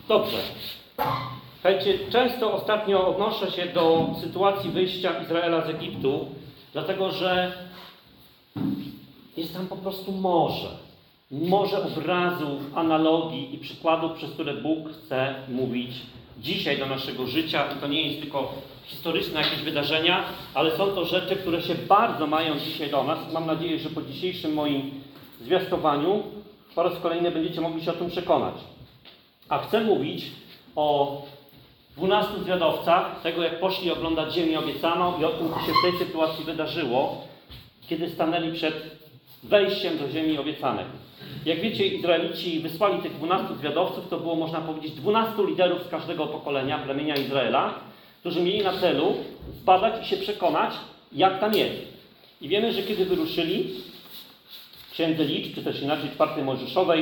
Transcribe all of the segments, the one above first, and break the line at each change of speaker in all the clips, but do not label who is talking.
Dobrze. Słuchajcie, często ostatnio odnoszę się do sytuacji wyjścia Izraela z Egiptu, dlatego że jest tam po prostu morze. Morze obrazów, analogii i przykładów, przez które Bóg chce mówić dzisiaj do naszego życia. I to nie jest tylko historyczne jakieś wydarzenia, ale są to rzeczy, które się bardzo mają dzisiaj do nas. Mam nadzieję, że po dzisiejszym moim zwiastowaniu po raz kolejny będziecie mogli się o tym przekonać. A chcę mówić o 12 zwiadowcach, tego jak poszli oglądać ziemię obiecaną i o tym, co się w tej sytuacji wydarzyło, kiedy stanęli przed wejściem do ziemi obiecanej. Jak wiecie, Izraelici wysłali tych 12 zwiadowców, to było, można powiedzieć, 12 liderów z każdego pokolenia, plemienia Izraela, którzy mieli na celu zbadać i się przekonać, jak tam jest. I wiemy, że kiedy wyruszyli, w Księdze Liczb, czy też inaczej 4 Mojżeszowej,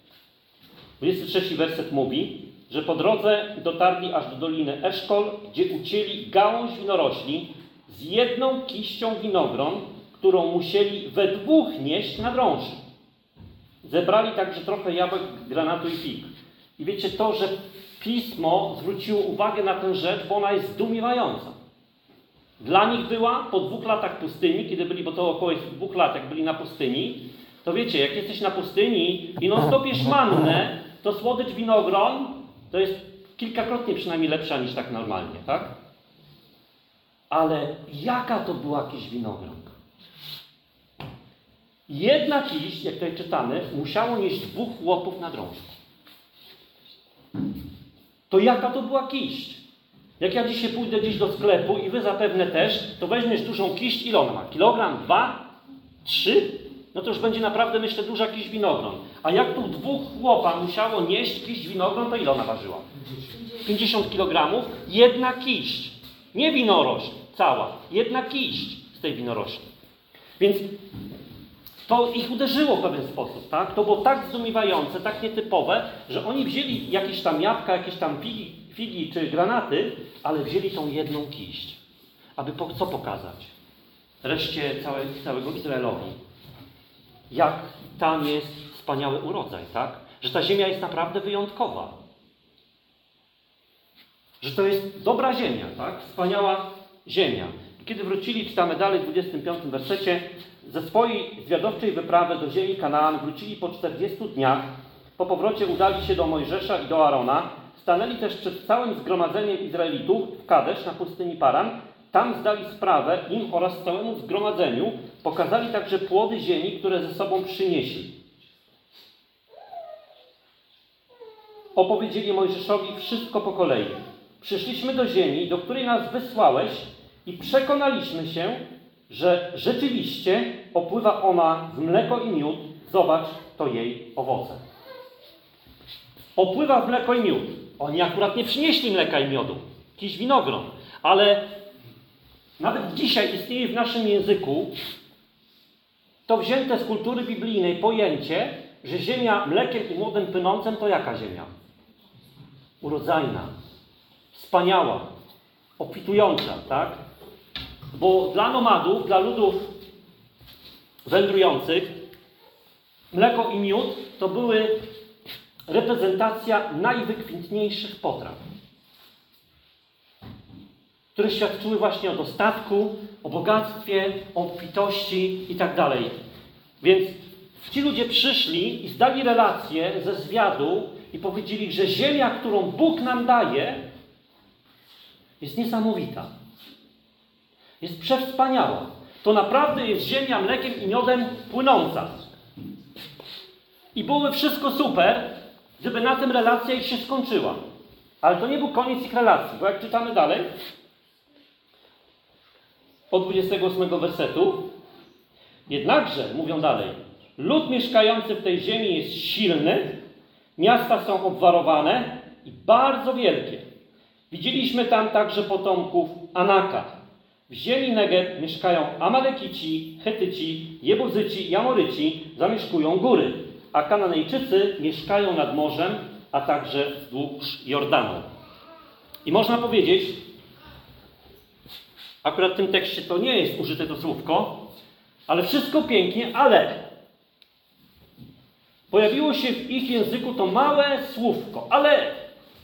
23 werset mówi, że po drodze dotarli aż do doliny Eszkol, gdzie ucięli gałąź winorośli z jedną kiścią winogron, którą musieli we dwóch nieść na drąży. Zebrali także trochę jabłek, granatu i fig. I wiecie to, że Pismo zwróciło uwagę na tę rzecz, bo ona jest zdumiewająca. Dla nich była po 2 latach pustyni, kiedy byli, bo to około 2 lat, jak byli na pustyni, to wiecie, jak jesteś na pustyni i non-stop jesz mannę, to słodycz winogron to jest kilkakrotnie przynajmniej lepsza niż tak normalnie, tak? Ale jaka to była kiść winogron? Jedna kiść, jak tutaj czytamy, musiało nieść 2 chłopów na drążku. To jaka to była kiść? Jak ja dzisiaj pójdę gdzieś do sklepu i wy zapewne też, to weźmiesz dużą kiść, ile ona ma? Kilogram, 2, 3? No to już będzie naprawdę, myślę, duża kiść winogron. A jak tu 2 chłopa musiało nieść kiść winogron, to ile ona ważyła? 50 kg. Jedna kiść. Nie winorośl cała. Jedna kiść z tej winorośli. Więc to ich uderzyło w pewien sposób, tak? To było tak zdumiewające, tak nietypowe, że oni wzięli jakieś tam jabłka, jakieś tam figi czy granaty, ale wzięli tą jedną kiść. Aby co pokazać? Reszcie całego Izraelowi. Jak tam jest wspaniały urodzaj, tak? Że ta ziemia jest naprawdę wyjątkowa. Że to jest dobra ziemia, tak? Wspaniała ziemia. Kiedy wrócili, czytamy dalej w 25 wersecie, ze swojej zwiadowczej wyprawy do ziemi Kanaan wrócili po 40 dniach. Po powrocie udali się do Mojżesza i do Aarona. Stanęli też przed całym zgromadzeniem Izraelitów w Kadesz na pustyni Paran. Tam zdali sprawę im oraz całemu zgromadzeniu. Pokazali także płody ziemi, które ze sobą przynieśli. Opowiedzieli Mojżeszowi wszystko po kolei. Przyszliśmy do ziemi, do której nas wysłałeś i przekonaliśmy się, że rzeczywiście opływa ona w mleko i miód. Zobacz, to jej owoce. Opływa w mleko i miód. Oni akurat nie przynieśli mleka i miodu. Jakiś winogron. Ale nawet dzisiaj istnieje w naszym języku to wzięte z kultury biblijnej pojęcie, że ziemia mlekiem i miodem płynącym to jaka ziemia? Urodzajna. Wspaniała. Obfitująca, tak? Bo dla nomadów, dla ludów wędrujących, mleko i miód to były reprezentacja najwykwintniejszych potraw, które świadczyły właśnie o dostatku, o bogactwie, o obfitości i tak dalej. Więc ci ludzie przyszli i zdali relację ze zwiadu i powiedzieli, że ziemia, którą Bóg nam daje, jest niesamowita. Jest przewspaniała. To naprawdę jest ziemia mlekiem i miodem płynąca. I byłoby wszystko super, gdyby na tym relacja ich się skończyła. Ale to nie był koniec ich relacji, bo jak czytamy dalej, od 28 wersetu, jednakże, mówią dalej, lud mieszkający w tej ziemi jest silny, miasta są obwarowane i bardzo wielkie. Widzieliśmy tam także potomków Anaka. W ziemi Negeb mieszkają Amalekici, Chetyci, Jebuzyci i Amoryci, zamieszkują góry, a Kananejczycy mieszkają nad morzem, a także wzdłuż Jordanu. I można powiedzieć, akurat w tym tekście to nie jest użyte to słówko, ale wszystko pięknie, ale pojawiło się w ich języku to małe słówko, ale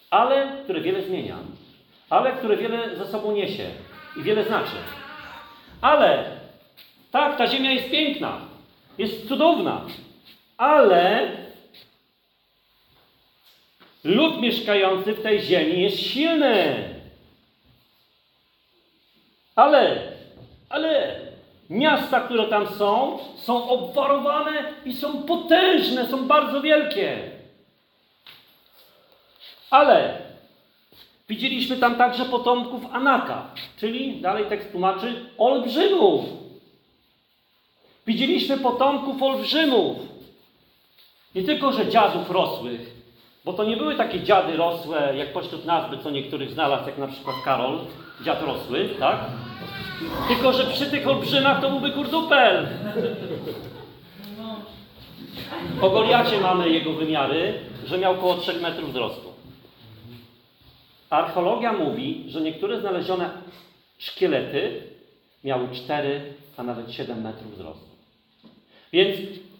ale które wiele zmienia, ale które wiele ze sobą niesie i wiele znaczy. Ale tak, ta ziemia jest piękna, jest cudowna, ale lud mieszkający w tej ziemi jest silny. Ale miasta, które tam są obwarowane i są potężne, są bardzo wielkie. Ale widzieliśmy tam także potomków Anaka, czyli, dalej tekst tłumaczy, olbrzymów. Widzieliśmy potomków olbrzymów. Nie tylko, że dziadów rosłych, bo to nie były takie dziady rosłe, jak pośród nas by co niektórych znalazł, jak na przykład Karol, dziad rosły, tak? Tylko, że przy tych olbrzymach to byłby kurdupel. O Goliacie mamy jego wymiary, że miał około 3 metrów wzrostu. Archeologia mówi, że niektóre znalezione szkielety miały 4, a nawet 7 metrów wzrostu. Więc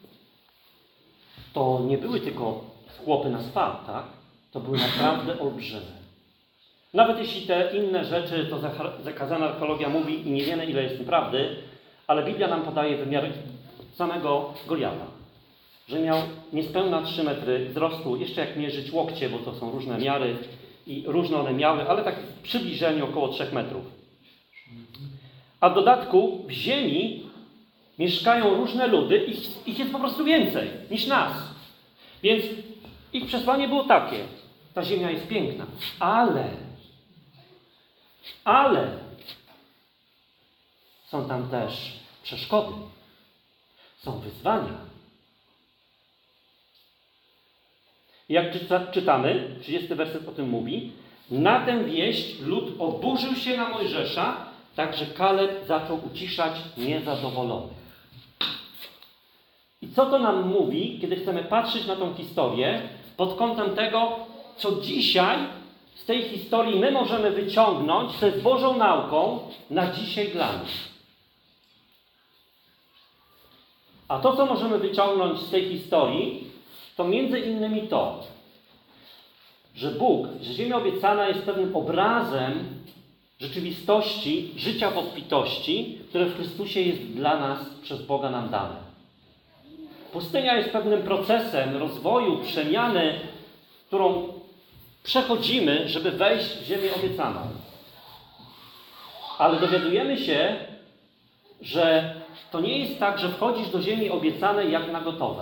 to nie były tylko chłopy na spad, tak? To były naprawdę olbrzymy. Nawet jeśli te inne rzeczy, to zakazana archeologia mówi i nie wiemy, ile jest prawdy, ale Biblia nam podaje wymiary samego Goliata. Że miał niespełna 3 metry wzrostu, jeszcze jak mierzyć łokcie, bo to są różne miary i różne one miały, ale tak w przybliżeniu około 3 metrów. A w dodatku w ziemi mieszkają różne ludy, ich jest po prostu więcej niż nas. Więc ich przesłanie było takie: ta ziemia jest piękna, ale są tam też przeszkody, są wyzwania. Jak czytamy, 30 werset o tym mówi, na tę wieść lud oburzył się na Mojżesza, tak że Kaleb zaczął uciszać niezadowolonych. I co to nam mówi, kiedy chcemy patrzeć na tą historię pod kątem tego, co dzisiaj z tej historii my możemy wyciągnąć, co jest Bożą nauką na dzisiaj dla nas. A to, co możemy wyciągnąć z tej historii, to między innymi to, że że ziemia obiecana jest pewnym obrazem rzeczywistości, życia w obfitości, które w Chrystusie jest dla nas, przez Boga nam dane. Pustynia jest pewnym procesem rozwoju, przemiany, którą przechodzimy, żeby wejść w ziemię obiecaną. Ale dowiadujemy się, że to nie jest tak, że wchodzisz do ziemi obiecanej jak na gotowe.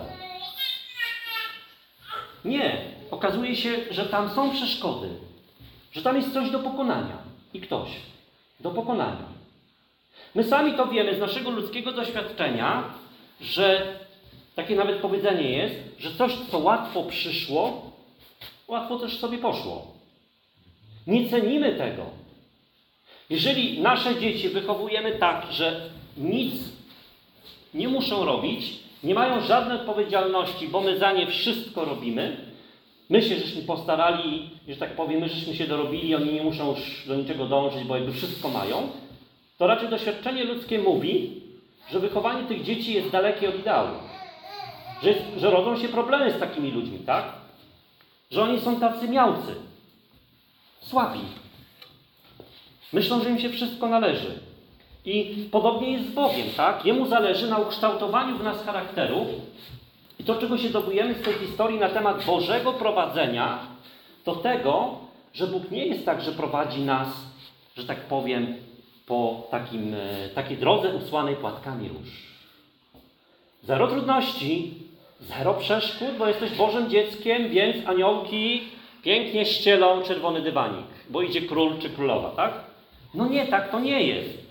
Nie. Okazuje się, że tam są przeszkody. Że tam jest coś do pokonania. I ktoś do pokonania. My sami to wiemy z naszego ludzkiego doświadczenia, że takie nawet powiedzenie jest, że coś, co łatwo przyszło, łatwo też sobie poszło. Nie cenimy tego. Jeżeli nasze dzieci wychowujemy tak, że nic nie muszą robić, nie mają żadnej odpowiedzialności, bo my za nie wszystko robimy, my się żeśmy postarali, że tak powiem, my żeśmy się dorobili, oni nie muszą już do niczego dążyć, bo jakby wszystko mają, to raczej doświadczenie ludzkie mówi, że wychowanie tych dzieci jest dalekie od ideału. Że rodzą się problemy z takimi ludźmi, tak? Że oni są tacy miałcy, słabi. Myślą, że im się wszystko należy. I podobnie jest z Bogiem, tak? Jemu zależy na ukształtowaniu w nas charakteru. I to, czego się dowiadujemy z tej historii na temat Bożego prowadzenia, to tego, że Bóg nie jest tak, że prowadzi nas, że tak powiem, po takiej drodze usłanej płatkami róż. Zero trudności, zero przeszkód, bo jesteś Bożym dzieckiem, więc aniołki pięknie ścielą czerwony dywanik, bo idzie król czy królowa, tak? No nie, tak to nie jest.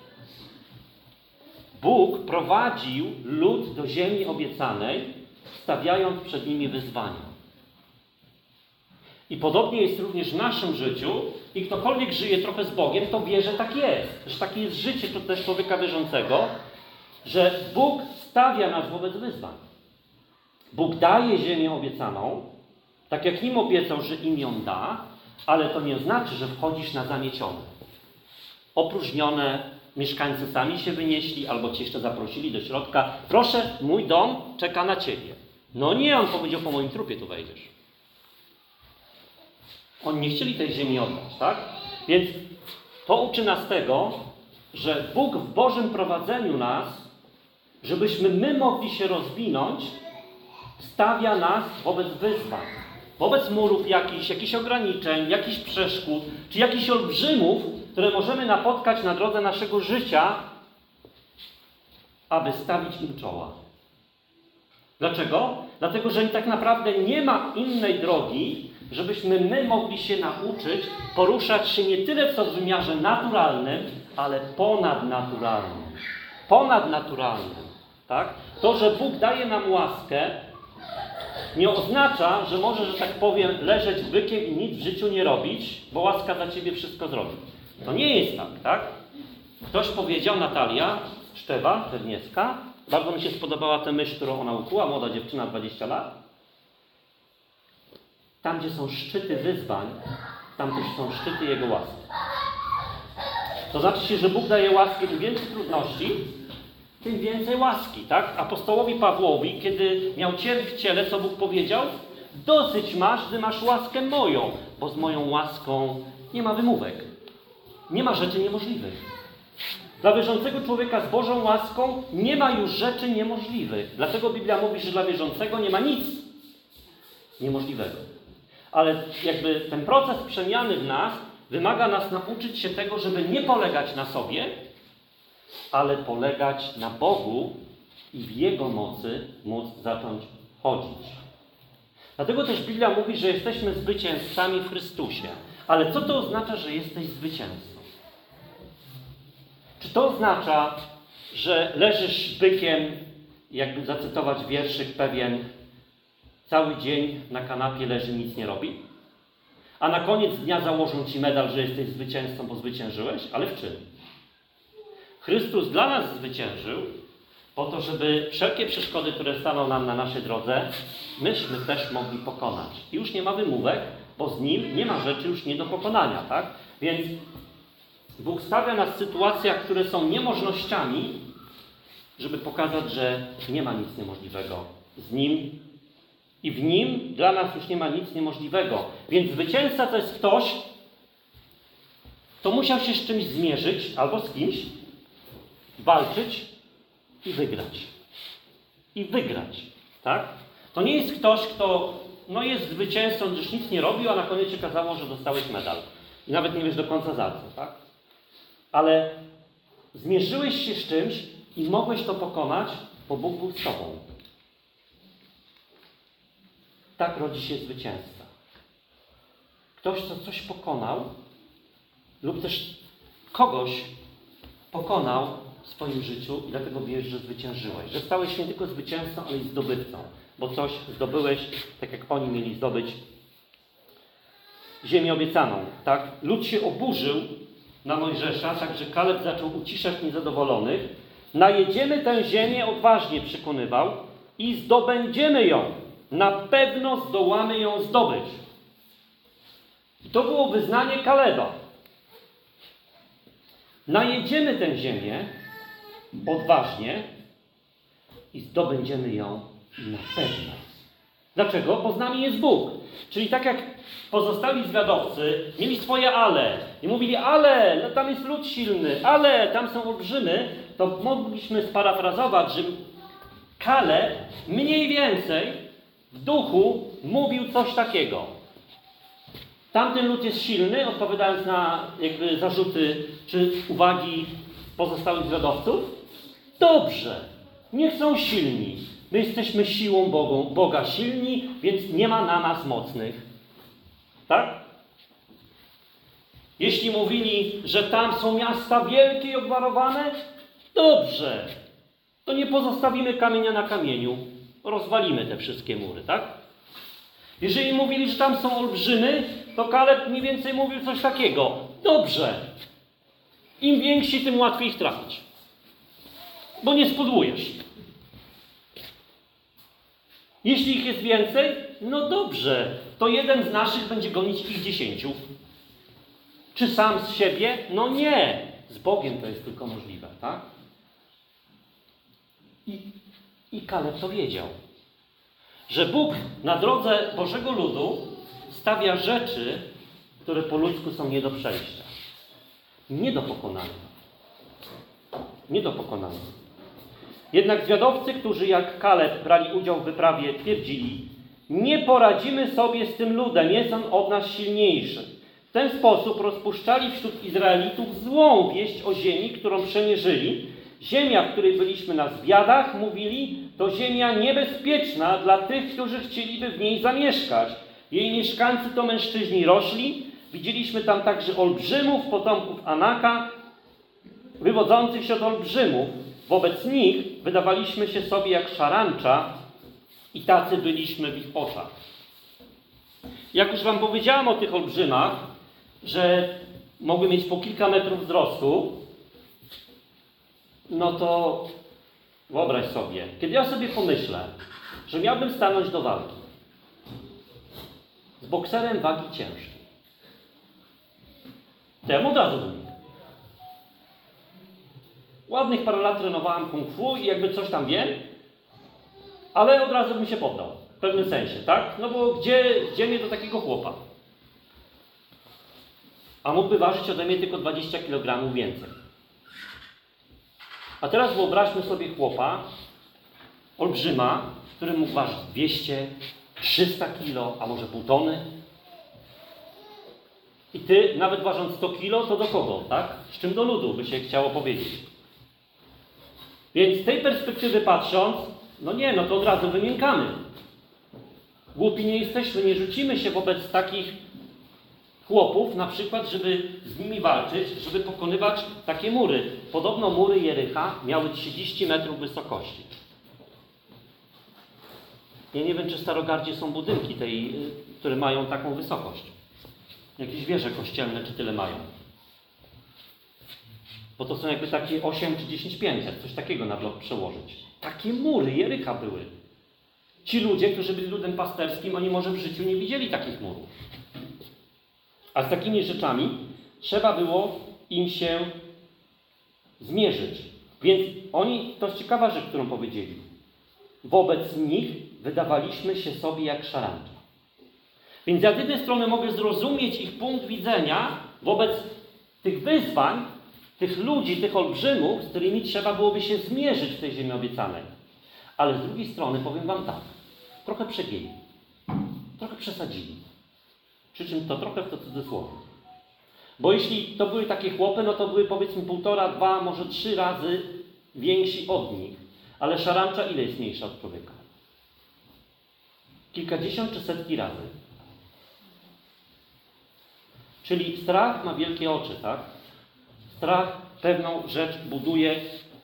Bóg prowadził lud do ziemi obiecanej, stawiając przed nimi wyzwania. I podobnie jest również w naszym życiu i ktokolwiek żyje trochę z Bogiem, to wie, że tak jest. Że takie jest życie to też człowieka wierzącego, że Bóg stawia nas wobec wyzwań. Bóg daje ziemię obiecaną, tak jak im obiecał, że im ją da, ale to nie znaczy, że wchodzisz na zamiecione. Opróżnione, mieszkańcy sami się wynieśli, albo cię jeszcze zaprosili do środka. Proszę, mój dom czeka na ciebie. No nie, on powiedział, po moim trupie tu wejdziesz. Oni nie chcieli tej ziemi oddać, tak? Więc to uczy nas tego, że Bóg w Bożym prowadzeniu nas, żebyśmy my mogli się rozwinąć, stawia nas wobec wyzwań. Wobec murów jakichś ograniczeń, jakichś przeszkód, czy jakichś olbrzymów, które możemy napotkać na drodze naszego życia, aby stawić im czoła. Dlaczego? Dlatego, że tak naprawdę nie ma innej drogi, żebyśmy my mogli się nauczyć poruszać się nie tyle co w wymiarze naturalnym, ale ponadnaturalnym. Ponadnaturalnym. Tak? To, że Bóg daje nam łaskę, nie oznacza, że możesz, że tak powiem, leżeć bykiem i nic w życiu nie robić, bo łaska za ciebie wszystko zrobi. To nie jest tak, tak? Ktoś powiedział, Natalia Szczewa, Czerniecka, bardzo mi się spodobała ta myśl, którą ona ukuła, młoda dziewczyna, 20 lat. Tam, gdzie są szczyty wyzwań, tam też są szczyty Jego łaski. To znaczy, że Bóg daje łaskę, im więcej trudności, tym więcej łaski, tak? Apostołowi Pawłowi, kiedy miał cierń w ciele, co Bóg powiedział? Dosyć masz, gdy masz łaskę moją, bo z moją łaską nie ma wymówek. Nie ma rzeczy niemożliwych. Dla wierzącego człowieka z Bożą łaską nie ma już rzeczy niemożliwych. Dlatego Biblia mówi, że dla wierzącego nie ma nic niemożliwego. Ale jakby ten proces przemiany w nas wymaga nas nauczyć się tego, żeby nie polegać na sobie, ale polegać na Bogu i w Jego mocy móc zacząć chodzić. Dlatego też Biblia mówi, że jesteśmy zwycięzcami w Chrystusie. Ale co to oznacza, że jesteś zwycięzcą? Czy to oznacza, że leżysz bykiem, jakby zacytować wierszyk pewien, cały dzień na kanapie leży, nic nie robi? A na koniec dnia założą ci medal, że jesteś zwycięzcą, bo zwyciężyłeś? Ale w czym? Chrystus dla nas zwyciężył po to, żeby wszelkie przeszkody, które staną nam na naszej drodze, myśmy też mogli pokonać. I już nie ma wymówek, bo z Nim nie ma rzeczy już nie do pokonania, tak? Więc Bóg stawia nas w sytuacjach, które są niemożnościami, żeby pokazać, że nie ma nic niemożliwego z Nim i w Nim dla nas już nie ma nic niemożliwego. Więc zwycięzca to jest ktoś, kto musiał się z czymś zmierzyć albo z kimś, walczyć i wygrać. I wygrać. Tak? To nie jest ktoś, kto jest zwycięzcą, gdyż nic nie robił, a na koniec się okazało, że dostałeś medal. I nawet nie wiesz do końca za co. Tak? Ale zmierzyłeś się z czymś i mogłeś to pokonać, bo Bóg był z tobą. Tak rodzi się zwycięzca. Ktoś, kto coś pokonał lub też kogoś pokonał w swoim życiu i dlatego wiesz, że zwyciężyłeś. Że stałeś nie tylko zwycięzcą, ale i zdobywcą. Bo coś zdobyłeś, tak jak oni mieli zdobyć ziemię obiecaną. Tak? Lud się oburzył na Mojżesza, tak że Kaleb zaczął uciszać niezadowolonych. Najedziemy tę ziemię, odważnie przekonywał, i zdobędziemy ją. Na pewno zdołamy ją zdobyć. I to było wyznanie Kaleba. Najedziemy tę ziemię odważnie i zdobędziemy ją na pewno. Dlaczego? Bo z nami jest Bóg. Czyli tak jak pozostali zwiadowcy mieli swoje ale i mówili, ale no tam jest lud silny, ale tam są olbrzymy, to mogliśmy sparafrazować, że Kaleb mniej więcej w duchu mówił coś takiego. Tamten lud jest silny, odpowiadając na jakby zarzuty czy uwagi pozostałych zwiadowców. Dobrze, niech są silni. My jesteśmy siłą Boga silni, więc nie ma na nas mocnych. Tak? Jeśli mówili, że tam są miasta wielkie i obwarowane, dobrze. To nie pozostawimy kamienia na kamieniu. Rozwalimy te wszystkie mury, tak? Jeżeli mówili, że tam są olbrzymy, to Kaleb mniej więcej mówił coś takiego. Dobrze. Im więksi, tym łatwiej ich trafić. Bo nie spudłujesz. Jeśli ich jest więcej, no dobrze. To jeden z naszych będzie gonić ich 10. Czy sam z siebie? No nie. Z Bogiem to jest tylko możliwe, tak? I Kaleb to wiedział. Że Bóg na drodze Bożego ludu stawia rzeczy, które po ludzku są nie do przejścia. Nie do pokonania. Nie do pokonania. Jednak zwiadowcy, którzy jak Kaleb brali udział w wyprawie, twierdzili: nie poradzimy sobie z tym ludem, jest on od nas silniejszy. W ten sposób rozpuszczali wśród Izraelitów złą wieść o ziemi, którą przemierzyli. Ziemia, w której byliśmy na zwiadach, mówili, to ziemia niebezpieczna dla tych, którzy chcieliby w niej zamieszkać. Jej mieszkańcy to mężczyźni rośli. Widzieliśmy tam także olbrzymów, potomków Anaka, wywodzących się od olbrzymów. Wobec nich wydawaliśmy się sobie jak szarancza i tacy byliśmy w ich oczach. Jak już wam powiedziałam o tych olbrzymach, że mogły mieć po kilka metrów wzrostu, no to wyobraź sobie, kiedy ja sobie pomyślę, że miałbym stanąć do walki z bokserem wagi ciężkiej, to ja mu od razu mówię. Ładnych parę lat trenowałem kung fu i jakby coś tam wiem, ale od razu bym się poddał. W pewnym sensie, tak? No bo gdzie mnie do takiego chłopa? A mógłby ważyć ode mnie tylko 20 kg więcej. A teraz wyobraźmy sobie chłopa, olbrzyma, który mógł ważyć 200, 300 kg, a może pół tony. I ty, nawet ważąc 100 kg, to do kogo, tak? Z czym do ludu by się chciało powiedzieć. Więc z tej perspektywy patrząc, no to od razu wymiękamy. Głupi nie jesteśmy, nie rzucimy się wobec takich chłopów, na przykład, żeby z nimi walczyć, żeby pokonywać takie mury. Podobno mury Jericha miały 30 metrów wysokości. Ja nie wiem, czy w Starogardzie są budynki które mają taką wysokość. Jakieś wieże kościelne, czy tyle mają. Bo to są jakby takie 8 czy 10 pięter, coś takiego na blok przełożyć. Takie mury Jericha były. Ci ludzie, którzy byli ludem pasterskim, oni może w życiu nie widzieli takich murów. A z takimi rzeczami trzeba było im się zmierzyć. Więc to jest ciekawa rzecz, którą powiedzieli. Wobec nich wydawaliśmy się sobie jak szarancza. Więc ja z jednej strony mogę zrozumieć ich punkt widzenia wobec tych wyzwań, tych ludzi, tych olbrzymów, z którymi trzeba byłoby się zmierzyć w tej ziemi obiecanej. Ale z drugiej strony powiem wam tak, trochę przegięli, trochę przesadzili. Przy czym to trochę w to cudzysłowie. Bo jeśli to były takie chłopy, no to były powiedzmy 1,5, 2, może 3 razy więksi od nich. Ale szarancza ile jest mniejsza od człowieka? Kilkadziesiąt czy setki razy. Czyli strach ma wielkie oczy, tak? Strach pewną rzecz buduje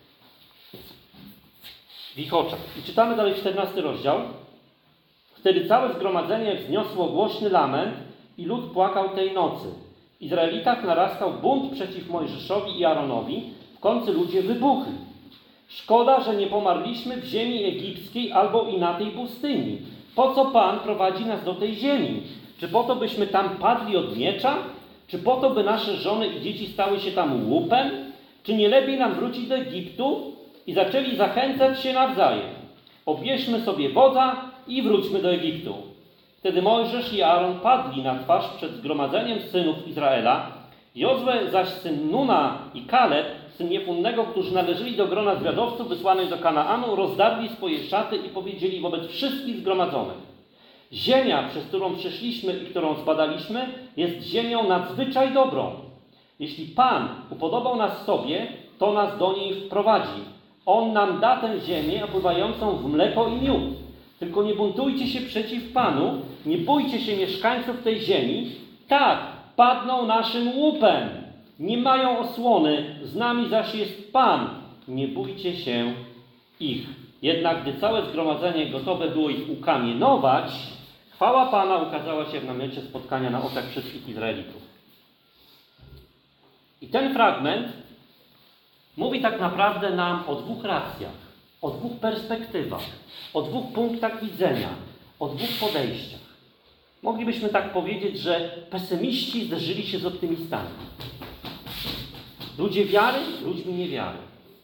w ich oczach. I czytamy dalej 14 rozdział. Wtedy całe zgromadzenie wzniosło głośny lament i lud płakał tej nocy. W Izraelitach narastał bunt przeciw Mojżeszowi i Aaronowi. W końcu ludzie wybuchli. Szkoda, że nie pomarliśmy w ziemi egipskiej albo i na tej pustyni. Po co Pan prowadzi nas do tej ziemi? Czy po to, byśmy tam padli od miecza? Czy po to, by nasze żony i dzieci stały się tam łupem? Czy nie lepiej nam wrócić do Egiptu? I zaczęli zachęcać się nawzajem. Obierzmy sobie wodza i wróćmy do Egiptu. Wtedy Mojżesz i Aaron padli na twarz przed zgromadzeniem synów Izraela. Jozue zaś syn Nuna i Kaleb, syn Jefunnego, którzy należeli do grona zwiadowców wysłanych do Kanaanu, rozdarli swoje szaty i powiedzieli wobec wszystkich zgromadzonych: ziemia, przez którą przeszliśmy i którą zbadaliśmy, jest ziemią nadzwyczaj dobrą. Jeśli Pan upodobał nas sobie, to nas do niej wprowadzi. On nam da tę ziemię opływającą w mleko i miód. Tylko nie buntujcie się przeciw Panu, nie bójcie się mieszkańców tej ziemi. Tak, padną naszym łupem. Nie mają osłony, z nami zaś jest Pan. Nie bójcie się ich. Jednak gdy całe zgromadzenie gotowe było ich ukamienować, chwała Pana ukazała się w namiocie spotkania na oczach wszystkich Izraelitów. I ten fragment mówi tak naprawdę nam o dwóch racjach, o dwóch perspektywach, o dwóch punktach widzenia, o dwóch podejściach. Moglibyśmy tak powiedzieć, że pesymiści zderzyli się z optymistami. Ludzie wiary, ludźmi niewiary.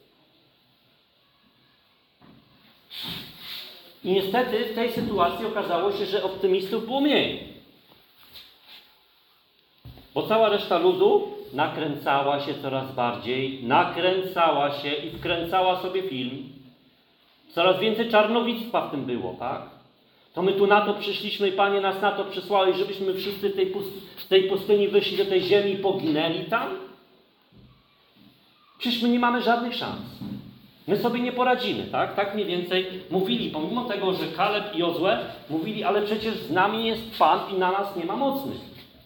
I niestety w tej sytuacji okazało się, że optymistów było mniej. Bo cała reszta ludu nakręcała się coraz bardziej, nakręcała się i wkręcała sobie film. Coraz więcej czarnowictwa w tym było, tak? To my tu na to przyszliśmy i Panie nas na to przysłałeś, żebyśmy wszyscy z tej pustyni wyszli do tej ziemi i poginęli tam? Przecież my nie mamy żadnych szans. My sobie nie poradzimy, tak? Tak mniej więcej mówili, pomimo tego, że Kaleb i Jozue mówili, ale przecież z nami jest Pan i na nas nie ma mocnych.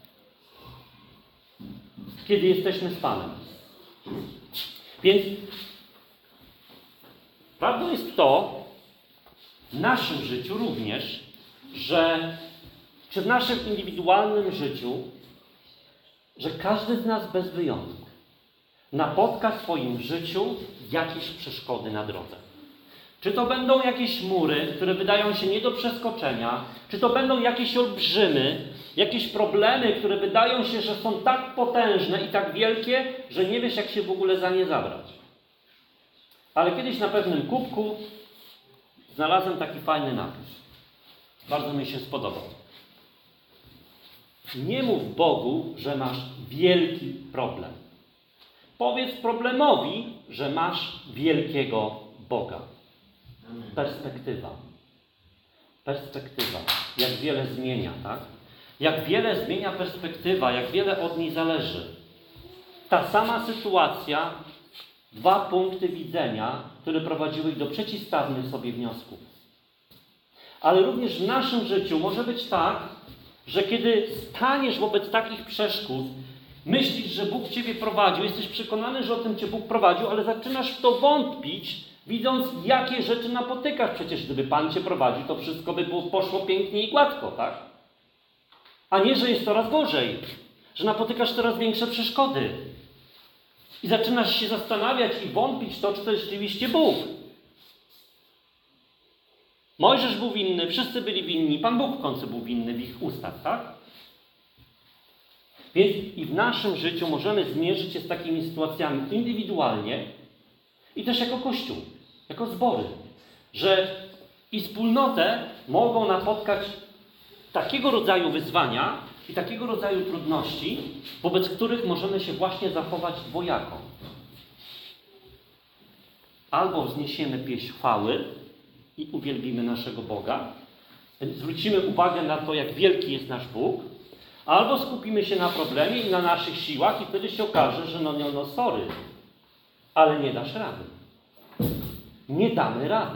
Kiedy jesteśmy z Panem. Więc prawdą jest to, w naszym życiu również, że czy w naszym indywidualnym życiu, że każdy z nas bez wyjątku napotka w swoim życiu jakieś przeszkody na drodze. Czy to będą jakieś mury, które wydają się nie do przeskoczenia, czy to będą jakieś olbrzymy, jakieś problemy, które wydają się, że są tak potężne i tak wielkie, że nie wiesz, jak się w ogóle za nie zabrać. Ale kiedyś na pewnym kubku znalazłem taki fajny napis. Bardzo mi się spodobał. Nie mów Bogu, że masz wielki problem. Powiedz problemowi, że masz wielkiego Boga. Perspektywa. Perspektywa. Jak wiele zmienia, tak? Jak wiele zmienia perspektywa, jak wiele od niej zależy. Ta sama sytuacja, dwa punkty widzenia, które prowadziły do przeciwstawnych sobie wniosków. Ale również w naszym życiu może być tak, że kiedy staniesz wobec takich przeszkód, myślisz, że Bóg Ciebie prowadził, jesteś przekonany, że o tym Cię Bóg prowadził, ale zaczynasz w to wątpić, widząc, jakie rzeczy napotykasz. Przecież gdyby Pan Cię prowadził, to wszystko by poszło pięknie i gładko, tak? A nie, że jest coraz gorzej, że napotykasz coraz większe przeszkody. I zaczynasz się zastanawiać i wątpić to, czy to jest rzeczywiście Bóg. Mojżesz był winny, wszyscy byli winni, Pan Bóg w końcu był winny w ich ustach, tak? Więc i w naszym życiu możemy zmierzyć się z takimi sytuacjami indywidualnie i też jako Kościół, jako zbory, że i wspólnotę mogą napotkać takiego rodzaju wyzwania i takiego rodzaju trudności, wobec których możemy się właśnie zachować dwojako. Albo wzniesiemy pieśń chwały i uwielbimy naszego Boga, zwrócimy uwagę na to, jak wielki jest nasz Bóg, albo skupimy się na problemie i na naszych siłach i wtedy się okaże, że no sorry, ale nie dasz rady. Nie damy rady.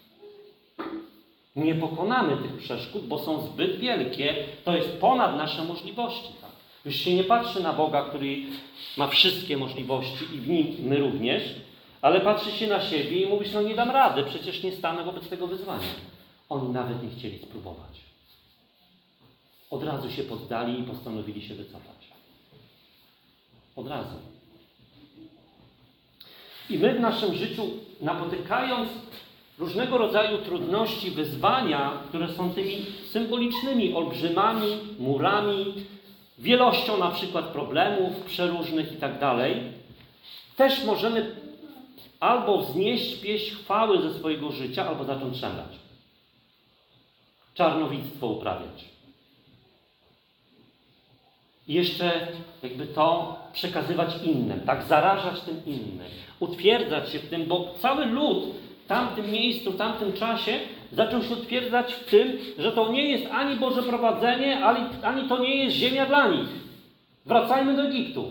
Nie pokonamy tych przeszkód, bo są zbyt wielkie. To jest ponad nasze możliwości. Tak? Już się nie patrzy na Boga, który ma wszystkie możliwości i w nim my również, ale patrzy się na siebie i mówi, no nie dam rady, przecież nie stanę wobec tego wyzwania. Oni nawet nie chcieli spróbować. Od razu się poddali i postanowili się wycofać. Od razu. I my w naszym życiu, napotykając różnego rodzaju trudności, wyzwania, które są tymi symbolicznymi olbrzymami, murami, wielością na przykład problemów przeróżnych i tak dalej, też możemy albo wznieść pieśń chwały ze swojego życia, albo zacząć szemrać. Czarnowictwo uprawiać. I jeszcze jakby to przekazywać innym, tak? Zarażać tym innym. Utwierdzać się w tym, bo cały lud w tamtym miejscu, w tamtym czasie zaczął się utwierdzać w tym, że to nie jest ani Boże prowadzenie, ani to nie jest ziemia dla nich. Wracajmy do Egiptu.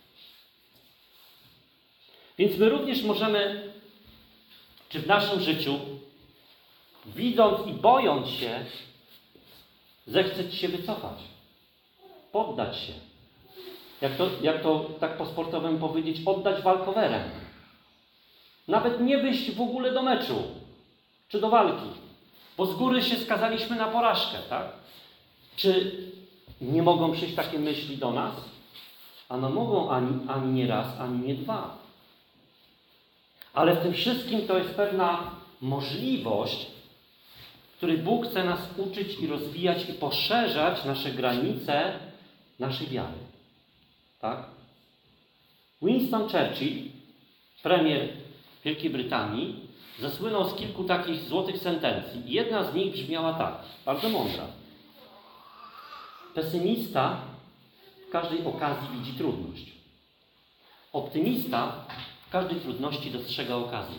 Więc my również możemy, czy w naszym życiu, widząc i bojąc się, zechceć się wycofać. Poddać się. Jak to tak po sportowemu powiedzieć, oddać walkowerem. Nawet nie wyjść w ogóle do meczu, czy do walki, bo z góry się skazaliśmy na porażkę, tak? Czy nie mogą przyjść takie myśli do nas? Ano mogą ani nie raz, ani nie dwa. Ale w tym wszystkim to jest pewna możliwość, w której Bóg chce nas uczyć i rozwijać i poszerzać nasze granice naszej wiary. Tak? Winston Churchill, premier Wielkiej Brytanii, zasłynął z kilku takich złotych sentencji. Jedna z nich brzmiała tak, bardzo mądra. Pesymista każdej okazji widzi trudność. Optymista w każdej trudności dostrzega okazję.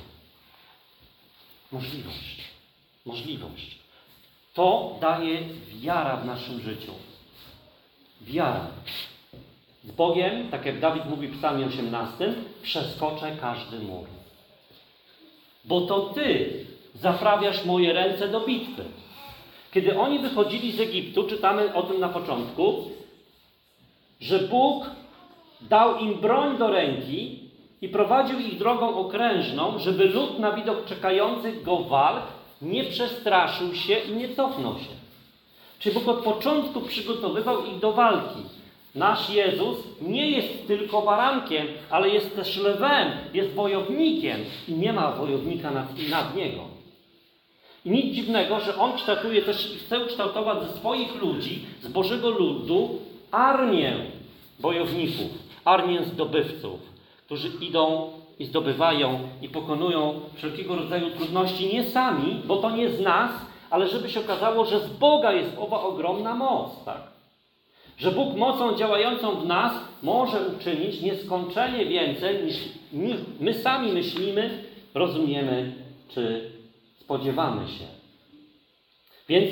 Możliwość. To daje wiara w naszym życiu. Wiara. Z Bogiem, tak jak Dawid mówi w Psalmie 18, przeskoczę każdy mur. Bo to Ty zaprawiasz moje ręce do bitwy. Kiedy oni wychodzili z Egiptu, czytamy o tym na początku, że Bóg dał im broń do ręki i prowadził ich drogą okrężną, żeby lud na widok czekających go walk nie przestraszył się i nie cofnął się. Czyli Bóg od początku przygotowywał ich do walki. Nasz Jezus nie jest tylko barankiem, ale jest też lwem, jest wojownikiem i nie ma wojownika nad niego. I nic dziwnego, że On kształtuje też i chce ukształtować ze swoich ludzi, z Bożego ludu, armię bojowników, armię zdobywców, którzy idą i zdobywają i pokonują wszelkiego rodzaju trudności nie sami, bo to nie z nas, ale żeby się okazało, że z Boga jest owa ogromna moc, tak? Że Bóg mocą działającą w nas może uczynić nieskończenie więcej, niż my sami myślimy, rozumiemy czy spodziewamy się. Więc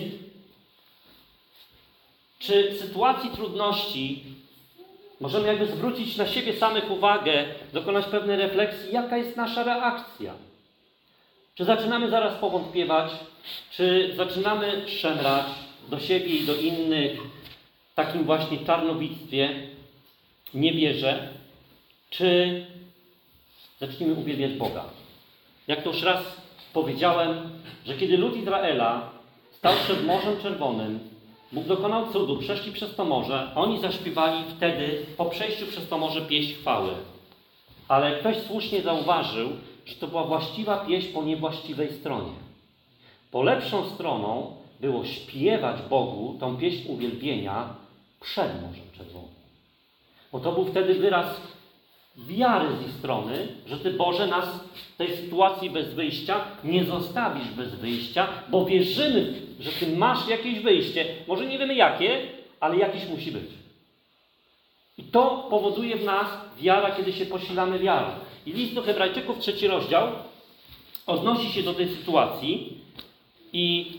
czy w sytuacji trudności możemy jakby zwrócić na siebie samych uwagę, dokonać pewnej refleksji, jaka jest nasza reakcja? Czy zaczynamy zaraz powątpiewać? Czy zaczynamy szemrać do siebie i do innych w takim właśnie czarnowictwie, niewierze? Czy zaczniemy uwielbiać Boga? Jak to już raz powiedziałem, że kiedy lud Izraela stał przed Morzem Czerwonym, Bóg dokonał cudu, przeszli przez to morze, oni zaśpiewali wtedy po przejściu przez to morze pieśń chwały. Ale ktoś słusznie zauważył, że to była właściwa pieśń po niewłaściwej stronie. Bo lepszą stroną było śpiewać Bogu tą pieśń uwielbienia przed Morzem Czerwonym. Bo to był wtedy wyraz wiary z ich strony, że Ty, Boże, nas w tej sytuacji bez wyjścia nie zostawisz bez wyjścia, bo wierzymy, że Ty masz jakieś wyjście. Może nie wiemy jakie, ale jakieś musi być. I to powoduje w nas wiara, kiedy się posilamy wiarą. I list do Hebrajczyków, 3 rozdział, odnosi się do tej sytuacji i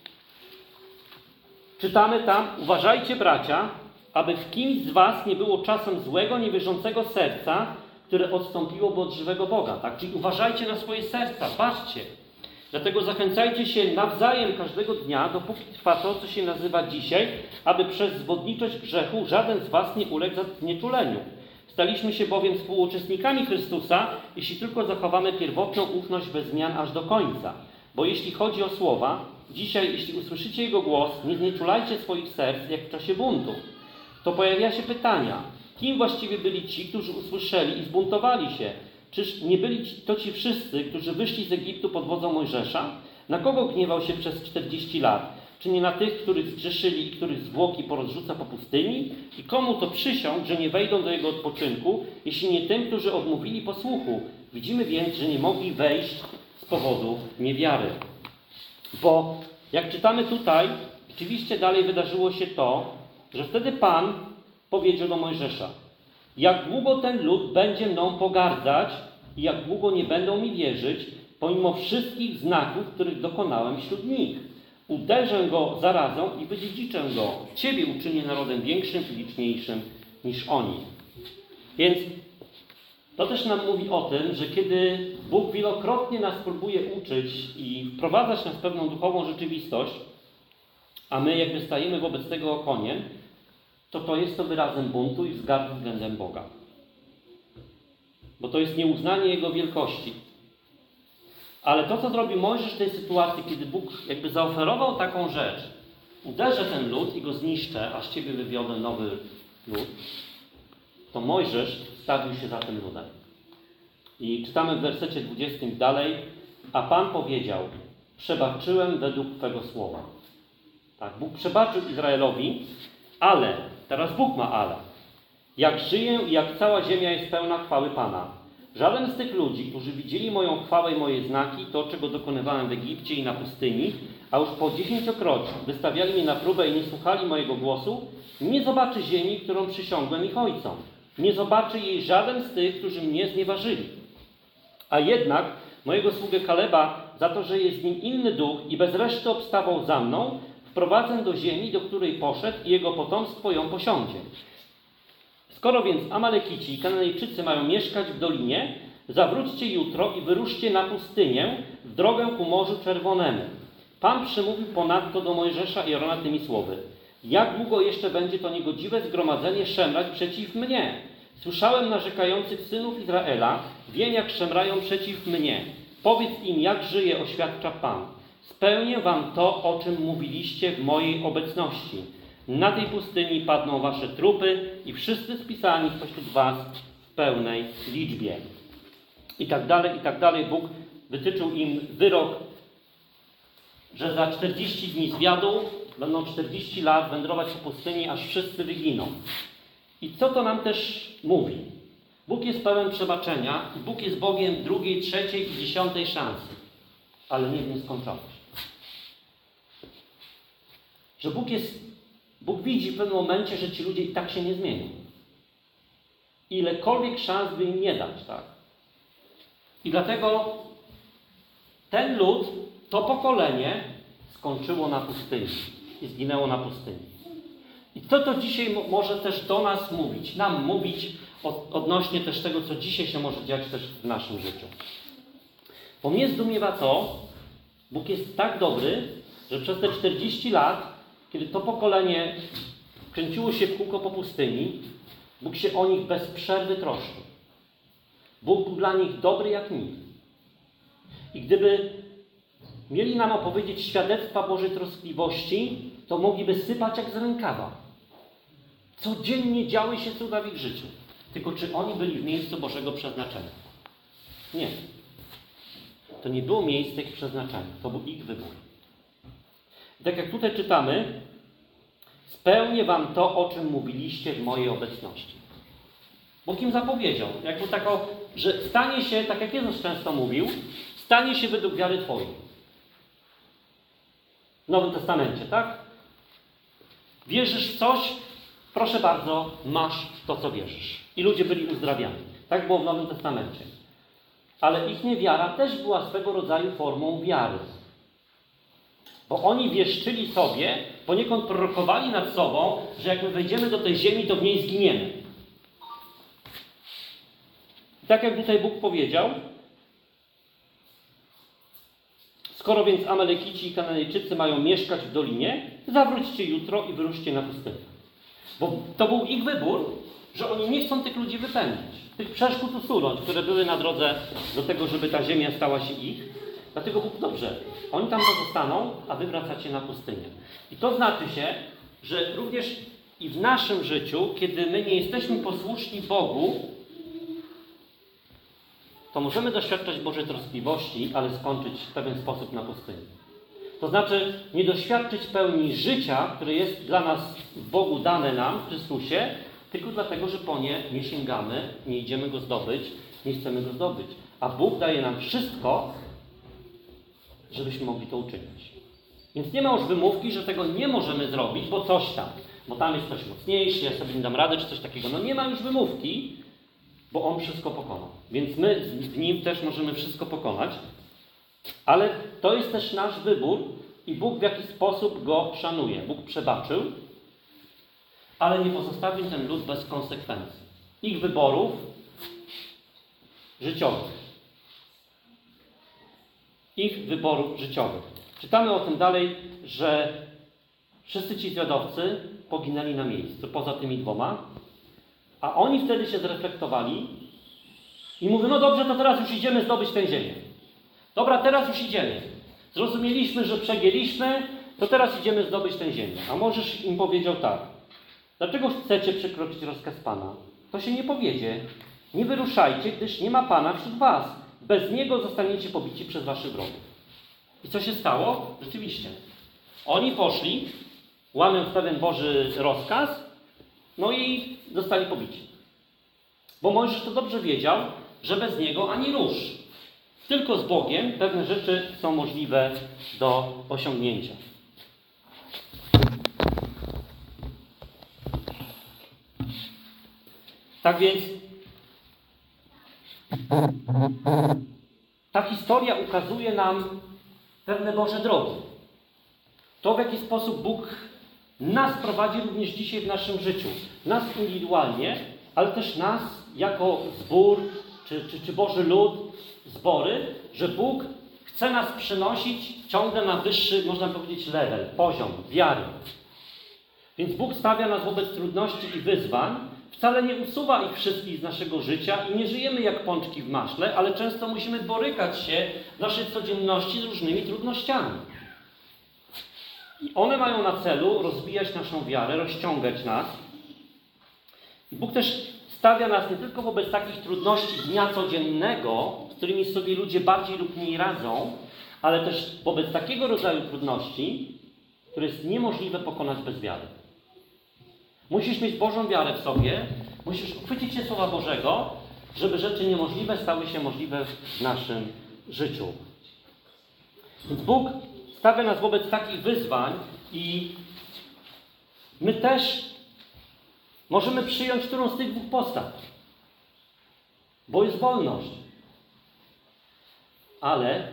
czytamy tam: uważajcie, bracia, aby w kimś z was nie było czasem złego, niewierzącego serca, które odstąpiłoby od żywego Boga. Tak? Czyli uważajcie na swoje serca, baczcie. Dlatego zachęcajcie się nawzajem każdego dnia, dopóki trwa to, co się nazywa dzisiaj, aby przez zwodniczość grzechu żaden z was nie uległ znieczuleniu. Staliśmy się bowiem współuczestnikami Chrystusa, jeśli tylko zachowamy pierwotną ufność bez zmian aż do końca. Bo jeśli chodzi o słowa, dzisiaj, jeśli usłyszycie Jego głos, nie znieczulajcie swoich serc, jak w czasie buntu. To pojawia się pytania, kim właściwie byli ci, którzy usłyszeli i zbuntowali się? Czyż nie byli to ci wszyscy, którzy wyszli z Egiptu pod wodzą Mojżesza? Na kogo gniewał się przez 40 lat? Czy nie na tych, których zgrzeszyli i których zwłoki porozrzuca po pustyni? I komu to przysiąg, że nie wejdą do jego odpoczynku, jeśli nie tym, którzy odmówili posłuchu? Widzimy więc, że nie mogli wejść z powodu niewiary. Bo jak czytamy tutaj, rzeczywiście dalej wydarzyło się to, że wtedy Pan powiedział do Mojżesza: jak długo ten lud będzie mną pogardzać i jak długo nie będą mi wierzyć, pomimo wszystkich znaków, których dokonałem wśród nich. Uderzę go zarazą i wydziedziczę go. Ciebie uczynię narodem większym i liczniejszym niż oni. Więc to też nam mówi o tym, że kiedy Bóg wielokrotnie nas próbuje uczyć i wprowadzać nas w pewną duchową rzeczywistość, a my jakby stajemy wobec tego okoniem, to jest to wyrazem buntu i wzgardy względem Boga. Bo to jest nieuznanie Jego wielkości. Ale to, co zrobi Mojżesz w tej sytuacji, kiedy Bóg jakby zaoferował taką rzecz: uderzę ten lud i go zniszczę, a z ciebie wywiodę nowy lud, to Mojżesz stawił się za tym ludem. I czytamy w wersecie 20 dalej: a Pan powiedział: przebaczyłem według Twego słowa. Tak, Bóg przebaczył Izraelowi, ale, teraz Bóg ma ale, jak żyję i jak cała ziemia jest pełna chwały Pana. Żaden z tych ludzi, którzy widzieli moją chwałę i moje znaki, to, czego dokonywałem w Egipcie i na pustyni, a już po 10-kroć wystawiali mnie na próbę i nie słuchali mojego głosu, nie zobaczy ziemi, którą przysiągłem ich ojcom. Nie zobaczy jej żaden z tych, którzy mnie znieważyli. A jednak mojego sługę Kaleba, za to, że jest z nim inny duch i bez reszty obstawał za mną, wprowadzę do ziemi, do której poszedł i jego potomstwo ją posiądzie. Skoro więc Amalekici i Kananejczycy mają mieszkać w dolinie, zawróćcie jutro i wyruszcie na pustynię, w drogę ku Morzu Czerwonemu. Pan przemówił ponadto do Mojżesza i Arona tymi słowy. Jak długo jeszcze będzie to niegodziwe zgromadzenie szemrać przeciw mnie? Słyszałem narzekających synów Izraela, wiem jak szemrają przeciw mnie. Powiedz im, jak żyje, oświadcza Pan. Spełnię wam to, o czym mówiliście w mojej obecności. Na tej pustyni padną wasze trupy i wszyscy spisani spośród was w pełnej liczbie. I tak dalej. Bóg wytyczył im wyrok, że za 40 dni zwiadu będą 40 lat wędrować po pustyni, aż wszyscy wyginą. I co to nam też mówi? Bóg jest pełen przebaczenia i Bóg jest Bogiem drugiej, trzeciej i 10 szansy, ale nie w nieskończoność. Że Bóg widzi w pewnym momencie, że ci ludzie i tak się nie zmienią. Ilekolwiek szans by im nie dać, tak? I dlatego ten lud, to pokolenie skończyło na pustyni i zginęło na pustyni. I co to dzisiaj może też do nas mówić, nam mówić odnośnie też tego, co dzisiaj się może dziać też w naszym życiu. Bo mnie zdumiewa to, Bóg jest tak dobry, że przez te 40 lat, kiedy to pokolenie kręciło się w kółko po pustyni, Bóg się o nich bez przerwy troszczył. Bóg był dla nich dobry jak nikt. I gdyby mieli nam opowiedzieć świadectwa Bożej troskliwości, to mogliby sypać jak z rękawa. Codziennie działy się cuda w ich życiu. Tylko czy oni byli w miejscu Bożego przeznaczenia? Nie. To nie było miejsce ich przeznaczenia. To był ich wybór. I tak jak tutaj czytamy, spełnię wam to, o czym mówiliście w mojej obecności. Bóg im zapowiedział, jakby tako, że stanie się, tak jak Jezus często mówił, stanie się według wiary twojej. W Nowym Testamencie, tak? Wierzysz w coś? Proszę bardzo, masz to, co wierzysz. I ludzie byli uzdrawiani. Tak było w Nowym Testamencie. Ale ich niewiara też była swego rodzaju formą wiary. Bo oni wieszczyli sobie, poniekąd prorokowali nad sobą, że jak my wejdziemy do tej ziemi, to w niej zginiemy. I tak jak tutaj Bóg powiedział, skoro więc Amalekici i Kananejczycy mają mieszkać w dolinie, zawróćcie jutro i wyruszcie na pustynię. Bo to był ich wybór, że oni nie chcą tych ludzi wypędzić. Tych przeszkód usunąć, które były na drodze do tego, żeby ta ziemia stała się ich. Dlatego Bóg, dobrze, oni tam pozostaną, a wy wracacie na pustynię. I to znaczy się, że również i w naszym życiu, kiedy my nie jesteśmy posłuszni Bogu, to możemy doświadczać Bożej troskliwości, ale skończyć w pewien sposób na pustyni. To znaczy nie doświadczyć pełni życia, które jest dla nas w Bogu dane nam, w Chrystusie, tylko dlatego, że po nie sięgamy, nie idziemy go zdobyć, nie chcemy go zdobyć. A Bóg daje nam wszystko, żebyśmy mogli to uczynić. Więc nie ma już wymówki, że tego nie możemy zrobić, bo coś tam. Bo tam jest ktoś mocniejszy, ja sobie nie dam rady, czy coś takiego. No nie ma już wymówki, bo On wszystko pokonał. Więc my w Nim też możemy wszystko pokonać. Ale to jest też nasz wybór i Bóg w jakiś sposób go szanuje. Bóg przebaczył, ale nie pozostawił ten lud bez konsekwencji. Ich wyborów życiowych. Ich wyborów życiowych. Czytamy o tym dalej, że wszyscy ci zwiadowcy poginęli na miejscu, poza tymi dwoma, a oni wtedy się zreflektowali i mówią, no dobrze, to teraz już idziemy zdobyć tę ziemię. Dobra, teraz już idziemy. Zrozumieliśmy, że przegięliśmy, to teraz idziemy zdobyć tę ziemię. A Mojżesz im powiedział tak. Dlaczego chcecie przekroczyć rozkaz Pana? To się nie powiedzie. Nie wyruszajcie, gdyż nie ma Pana wśród was. Bez Niego zostaniecie pobici przez waszych wrogów. I co się stało? Rzeczywiście. Oni poszli, łamiąc pewien Boży rozkaz, no i zostali pobici. Bo Mojżesz to dobrze wiedział, że bez Niego ani rusz. Tylko z Bogiem pewne rzeczy są możliwe do osiągnięcia. Tak więc ta historia ukazuje nam pewne Boże drogi. To, w jaki sposób Bóg nas prowadzi również dzisiaj w naszym życiu. Nas indywidualnie, ale też nas jako zbór, czy Boży lud, zbory, że Bóg chce nas przenosić ciągle na wyższy, można powiedzieć, level, poziom wiary. Więc Bóg stawia nas wobec trudności i wyzwań, wcale nie usuwa ich wszystkich z naszego życia i nie żyjemy jak pączki w maśle, ale często musimy borykać się w naszej codzienności z różnymi trudnościami. I one mają na celu rozwijać naszą wiarę, rozciągać nas. I Bóg też stawia nas nie tylko wobec takich trudności dnia codziennego, z którymi sobie ludzie bardziej lub mniej radzą, ale też wobec takiego rodzaju trudności, które jest niemożliwe pokonać bez wiary. Musisz mieć Bożą wiarę w sobie, musisz uchwycić się Słowa Bożego, żeby rzeczy niemożliwe stały się możliwe w naszym życiu. Więc Bóg stawia nas wobec takich wyzwań i my też możemy przyjąć którąś z tych dwóch postaw, bo jest wolność. Ale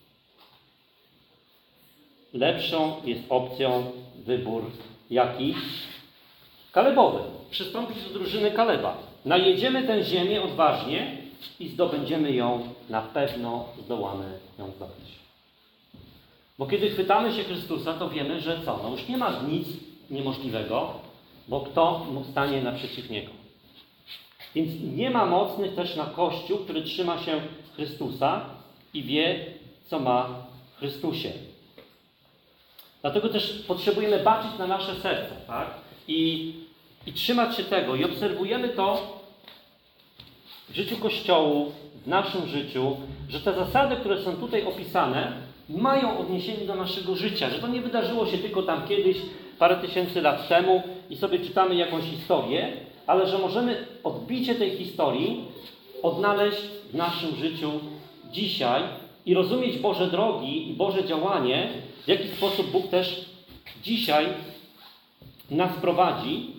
lepszą jest opcją wybór jaki? Kalebowy. Przystąpić do drużyny Kaleba. Najedziemy tę ziemię odważnie i zdobędziemy ją, na pewno zdołamy ją zdobyć. Bo kiedy chwytamy się Chrystusa, to wiemy, że co? No już nie ma nic niemożliwego, bo kto stanie naprzeciw Niego. Więc nie ma mocnych też na Kościół, który trzyma się Chrystusa i wie, co ma w Chrystusie. Dlatego też potrzebujemy baczyć na nasze serce, tak? I trzymać się tego. I obserwujemy to w życiu Kościołu, w naszym życiu, że te zasady, które są tutaj opisane, mają odniesienie do naszego życia. Że to nie wydarzyło się tylko tam kiedyś, parę tysięcy lat temu i sobie czytamy jakąś historię, ale że możemy odbicie tej historii odnaleźć w naszym życiu dzisiaj i rozumieć Boże drogi i Boże działanie, w jaki sposób Bóg też dzisiaj nas prowadzi.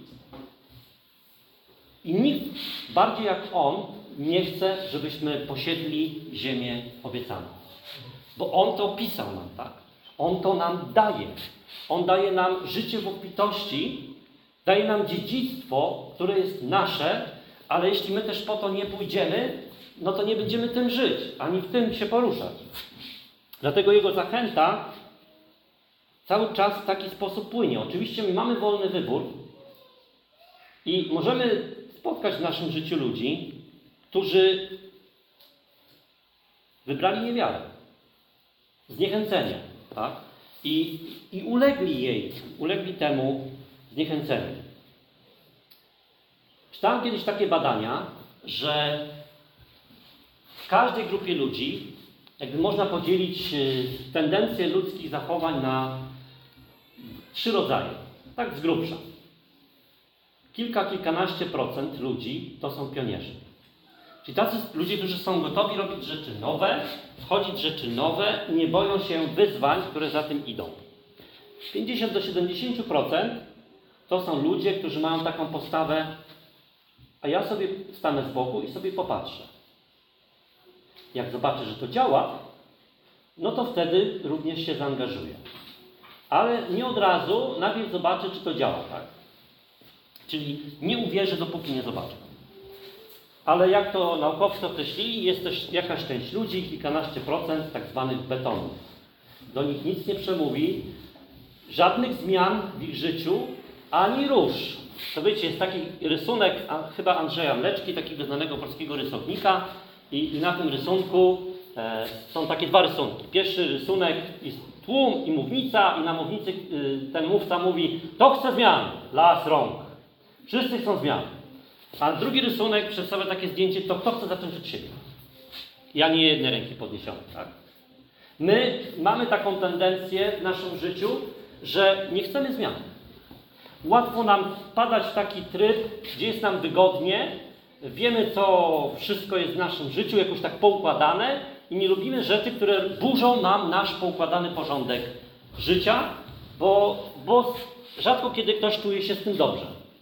I nikt bardziej jak On nie chce, żebyśmy posiedli ziemię obiecaną. Bo On to opisał nam, tak? On to nam daje. On daje nam życie w obfitości, daje nam dziedzictwo, które jest nasze, ale jeśli my też po to nie pójdziemy, no to nie będziemy tym żyć, ani w tym się poruszać. Dlatego Jego zachęta cały czas w taki sposób płynie. Oczywiście my mamy wolny wybór i możemy spotkać w naszym życiu ludzi, którzy wybrali niewiarę, zniechęcenie, tak? I ulegli temu zniechęceniu. Czytałem kiedyś takie badania, że w każdej grupie ludzi jakby można podzielić tendencje ludzkich zachowań na 3 rodzaje. Tak z grubsza. Kilkanaście procent ludzi to są pionierzy. Czyli tacy ludzie, którzy są gotowi robić rzeczy nowe, wchodzić w rzeczy nowe i nie boją się wyzwań, które za tym idą. 50 do 70% to są ludzie, którzy mają taką postawę, a ja sobie stanę z boku i sobie popatrzę. Jak zobaczę, że to działa, no to wtedy również się zaangażuję. Ale nie od razu, najpierw zobaczę, czy to działa, tak? Czyli nie uwierzę, dopóki nie zobaczę. Ale jak to naukowcy określili, jest też jakaś część ludzi, kilkanaście procent tak zwanych betonów. Do nich nic nie przemówi, żadnych zmian w ich życiu, ani róż. To wiecie, jest taki rysunek chyba Andrzeja Mleczki, takiego znanego polskiego rysownika i na tym rysunku są takie 2 rysunki. Pierwszy rysunek jest tłum i mównica i na mównicy ten mówca mówi: to chce zmian, las rąk. Wszyscy chcą zmian. A drugi rysunek przedstawia takie zdjęcie, to kto chce zacząć od siebie. Ja nie jednej ręki podniesionej, tak? My mamy taką tendencję w naszym życiu, że nie chcemy zmian. Łatwo nam wpadać w taki tryb, gdzie jest nam wygodnie, wiemy, co wszystko jest w naszym życiu, jakoś tak poukładane i nie lubimy rzeczy, które burzą nam nasz poukładany porządek życia, bo rzadko kiedy ktoś czuje się z tym dobrze.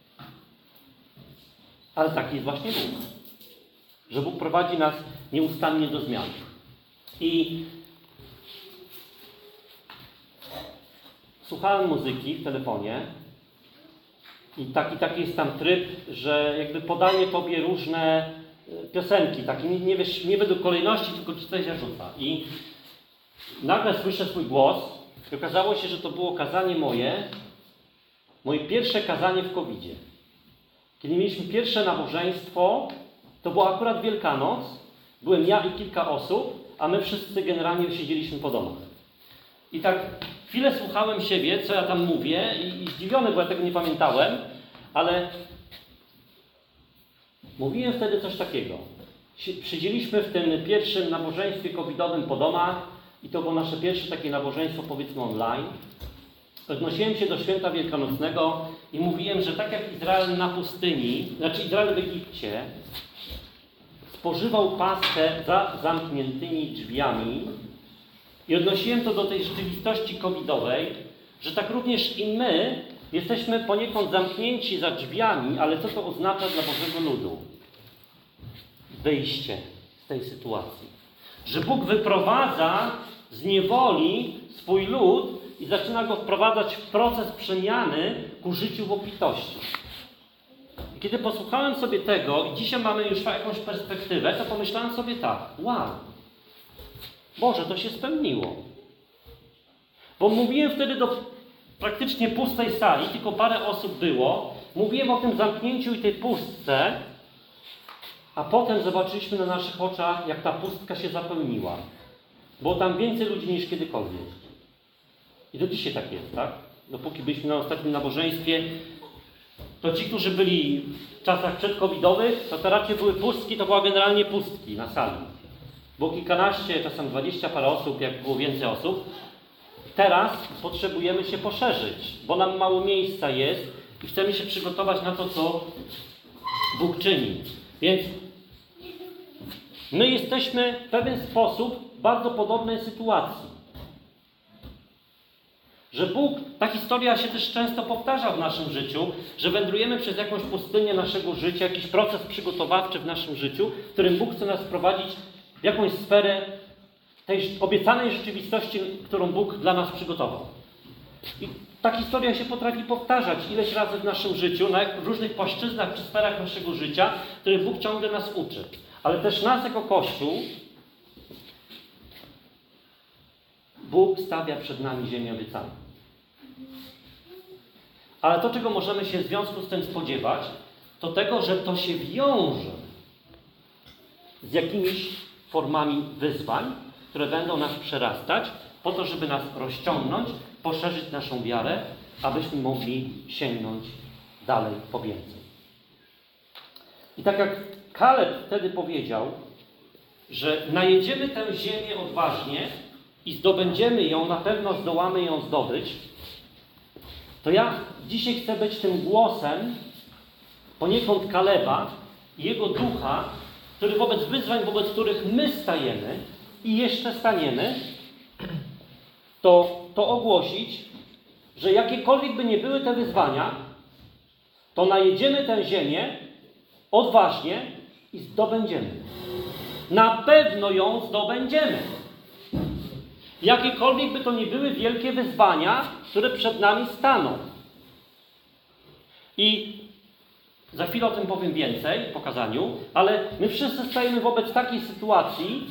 Ale taki jest właśnie Bóg. Że Bóg prowadzi nas nieustannie do zmian. I słuchałem muzyki w telefonie i taki jest tam tryb, że jakby podaje tobie różne piosenki, takie nie wiesz, nie według kolejności, tylko ci coś zarzuca. I nagle słyszę swój głos i okazało się, że to było kazanie moje pierwsze kazanie w COVID-zie. Kiedy mieliśmy pierwsze nabożeństwo, to była akurat Wielkanoc, byłem ja i kilka osób, a my wszyscy generalnie siedzieliśmy po domach. I tak chwilę słuchałem siebie, co ja tam mówię i zdziwiony, bo ja tego nie pamiętałem, ale mówiłem wtedy coś takiego. Siedzieliśmy w tym pierwszym nabożeństwie covidowym po domach i to było nasze pierwsze takie nabożeństwo, powiedzmy online. Odnosiłem się do święta wielkanocnego i mówiłem, że tak jak Izrael na pustyni, znaczy Izrael w Egipcie, spożywał Paschę za zamkniętymi drzwiami i odnosiłem to do tej rzeczywistości covidowej, że tak również i my jesteśmy poniekąd zamknięci za drzwiami, ale co to oznacza dla Bożego ludu? Wyjście z tej sytuacji. Że Bóg wyprowadza z niewoli swój lud i zaczyna go wprowadzać w proces przemiany ku życiu w obfitości. I kiedy posłuchałem sobie tego i dzisiaj mamy już jakąś perspektywę, to pomyślałem sobie tak, wow, Boże, to się spełniło. Bo mówiłem wtedy do praktycznie pustej sali, tylko parę osób było, mówiłem o tym zamknięciu i tej pustce, a potem zobaczyliśmy na naszych oczach, jak ta pustka się zapełniła. Było tam więcej ludzi niż kiedykolwiek. I do dzisiaj tak jest, tak? Dopóki byliśmy na ostatnim nabożeństwie, to ci, którzy byli w czasach przedcovidowych, to raczej były pustki, to była generalnie pustki na sali. Było kilkanaście, czasem 20 parę osób, jak było więcej osób. Teraz potrzebujemy się poszerzyć, bo nam mało miejsca jest i chcemy się przygotować na to, co Bóg czyni. Więc my jesteśmy w pewien sposób w bardzo podobnej sytuacji. Że Bóg, ta historia się też często powtarza w naszym życiu, że wędrujemy przez jakąś pustynię naszego życia, jakiś proces przygotowawczy w naszym życiu, w którym Bóg chce nas wprowadzić w jakąś sferę tej obiecanej rzeczywistości, którą Bóg dla nas przygotował. I ta historia się potrafi powtarzać ileś razy w naszym życiu, na różnych płaszczyznach czy sferach naszego życia, w których Bóg ciągle nas uczy. Ale też nas jako Kościół Bóg stawia przed nami ziemię obiecaną. Ale to, czego możemy się w związku z tym spodziewać, to tego, że to się wiąże z jakimiś formami wyzwań, które będą nas przerastać, po to, żeby nas rozciągnąć, poszerzyć naszą wiarę, abyśmy mogli sięgnąć dalej po więcej. I tak jak Kaleb wtedy powiedział, że najedziemy tę ziemię odważnie i zdobędziemy ją, na pewno zdołamy ją zdobyć, to ja dzisiaj chcę być tym głosem poniekąd Kaleba i jego ducha, który wobec wyzwań, wobec których my stajemy i jeszcze staniemy, to ogłosić, że jakiekolwiek by nie były te wyzwania, to najedziemy tę ziemię odważnie i zdobędziemy. Na pewno ją zdobędziemy. Jakiekolwiek by to nie były wielkie wyzwania, które przed nami staną. I za chwilę o tym powiem więcej w pokazaniu, ale my wszyscy stajemy wobec takiej sytuacji,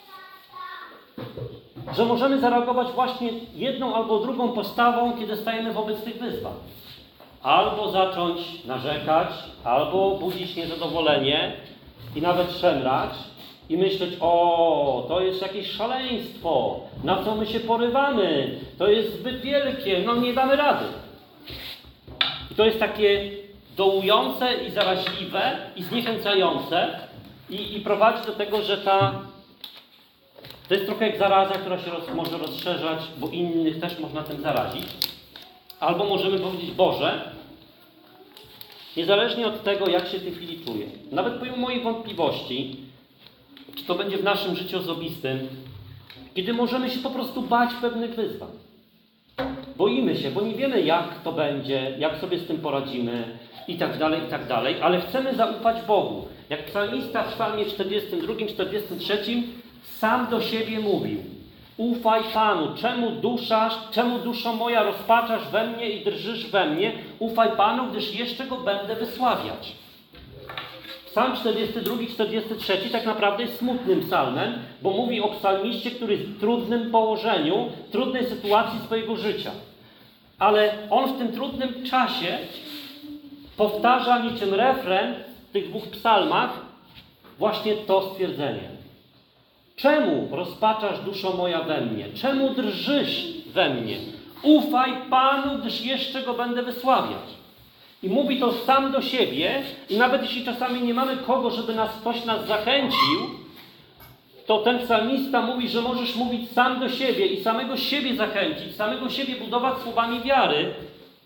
że możemy zareagować właśnie jedną albo drugą postawą, kiedy stajemy wobec tych wyzwań. Albo zacząć narzekać, albo budzić niezadowolenie i nawet szemrać i myśleć, o, to jest jakieś szaleństwo, na co my się porywamy, to jest zbyt wielkie, no nie damy rady. I to jest takie dołujące i zaraźliwe i zniechęcające i prowadzi do tego, że to jest trochę jak zaraza, która się może rozszerzać, bo innych też można tym zarazić. Albo możemy powiedzieć, Boże, niezależnie od tego, jak się w tej chwili czuję, nawet pomimo moich wątpliwości, czy to będzie w naszym życiu osobistym, kiedy możemy się po prostu bać pewnych wyzwań. Boimy się, bo nie wiemy, jak to będzie, jak sobie z tym poradzimy i tak dalej, ale chcemy zaufać Bogu. Jak psalmista w psalmie 42, 43 sam do siebie mówił: ufaj Panu, czemu duszo moja rozpaczasz we mnie i drżysz we mnie? Ufaj Panu, gdyż jeszcze Go będę wysławiać. Psalm 42, 43 tak naprawdę jest smutnym psalmem, bo mówi o psalmiście, który jest w trudnym położeniu, trudnej sytuacji swojego życia. Ale on w tym trudnym czasie powtarza niczym refren w tych dwóch psalmach właśnie to stwierdzenie. Czemu rozpaczasz, duszo moja, we mnie? Czemu drżysz we mnie? Ufaj Panu, gdyż jeszcze Go będę wysławiać. I mówi to sam do siebie i nawet jeśli czasami nie mamy kogo, żeby ktoś nas zachęcił, to ten psalmista mówi, że możesz mówić sam do siebie i samego siebie zachęcić, samego siebie budować słowami wiary.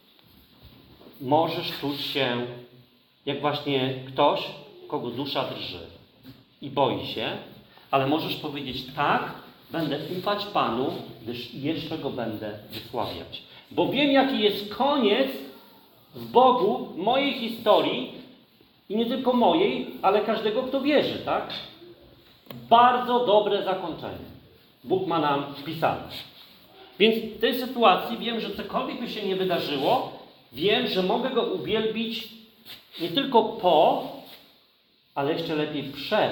Możesz czuć się jak właśnie ktoś, kogo dusza drży i boi się, ale możesz powiedzieć: tak, będę ufać Panu, gdyż jeszcze Go będę wysławiać. Bo wiem, jaki jest koniec w Bogu mojej historii i nie tylko mojej, ale każdego, kto wierzy, tak? Bardzo dobre zakończenie Bóg ma nam wpisane. Więc w tej sytuacji wiem, że cokolwiek by się nie wydarzyło, wiem, że mogę Go uwielbić nie tylko po, ale jeszcze lepiej przed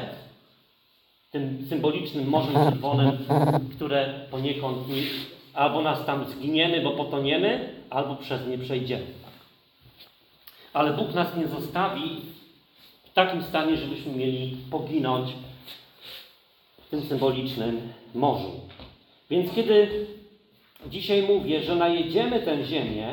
tym symbolicznym Morzem Czerwonym, które poniekąd albo nas tam zginiemy, bo potoniemy, albo przez nie przejdziemy. Ale Bóg nas nie zostawi w takim stanie, żebyśmy mieli poginąć w tym symbolicznym morzu. Więc kiedy dzisiaj mówię, że najedziemy tę ziemię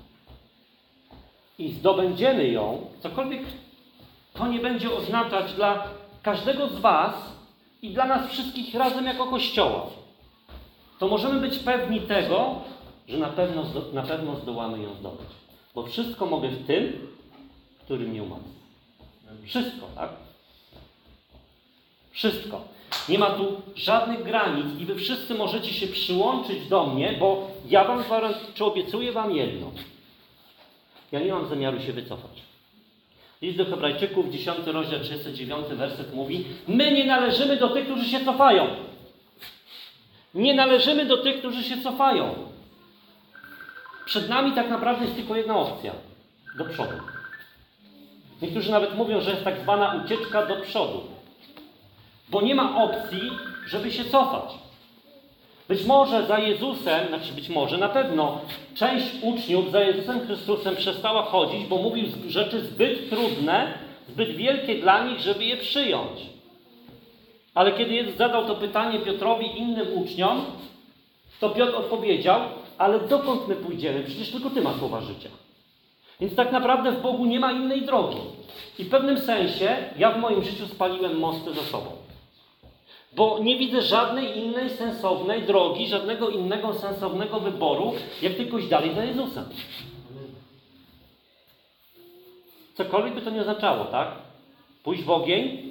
i zdobędziemy ją, cokolwiek to nie będzie oznaczać dla każdego z was i dla nas wszystkich razem jako Kościoła, to możemy być pewni tego, że na pewno zdołamy ją zdobyć. Bo wszystko mogę w tym, który mnie umacnia. Wszystko, tak? Wszystko. Nie ma tu żadnych granic i wy wszyscy możecie się przyłączyć do mnie, bo ja wam obiecuję wam jedno. Ja nie mam zamiaru się wycofać. List do Hebrajczyków, 10 rozdział, 39 werset mówi: my nie należymy do tych, którzy się cofają. Nie należymy do tych, którzy się cofają. Przed nami tak naprawdę jest tylko jedna opcja. Do przodu. Niektórzy nawet mówią, że jest tak zwana ucieczka do przodu. Bo nie ma opcji, żeby się cofać. Być może za Jezusem, na pewno część uczniów za Jezusem Chrystusem przestała chodzić, bo mówił rzeczy zbyt trudne, zbyt wielkie dla nich, żeby je przyjąć. Ale kiedy Jezus zadał to pytanie Piotrowi i innym uczniom, to Piotr odpowiedział: ale dokąd my pójdziemy? Przecież tylko Ty masz słowa życia. Więc tak naprawdę w Bogu nie ma innej drogi. I w pewnym sensie ja w moim życiu spaliłem mosty ze sobą. Bo nie widzę żadnej innej sensownej drogi, żadnego innego sensownego wyboru, jak tylko iść dalej za Jezusem. Cokolwiek by to nie oznaczało, tak? Pójść w ogień?